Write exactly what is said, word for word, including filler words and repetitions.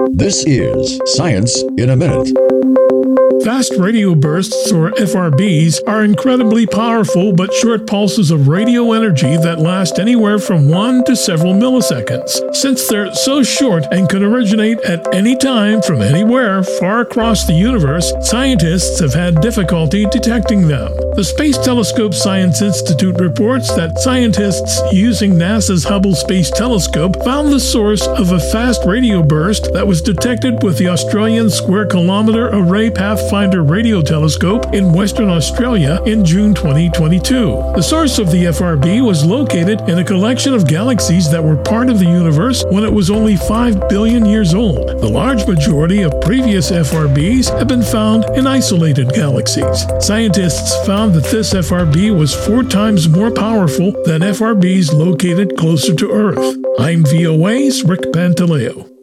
This is Science in a Minute. Fast radio bursts, or F R Bs, are incredibly powerful but short pulses of radio energy that last anywhere from one to several milliseconds. Since they're so short and can originate at any time from anywhere far across the universe, scientists have had difficulty detecting them. The Space Telescope Science Institute reports that scientists using NASA's Hubble Space Telescope found the source of a fast radio burst that was detected with the Australian Square Kilometre Array Pathfinder radio telescope in Western Australia in June twenty twenty-two. The source of the F R B was located in a collection of galaxies that were part of the universe when it was only five billion years old. The large majority of previous F R Bs have been found in isolated galaxies. Scientists found that this F R B was four times more powerful than F R Bs located closer to Earth. I'm V O A's Rick Pantaleo.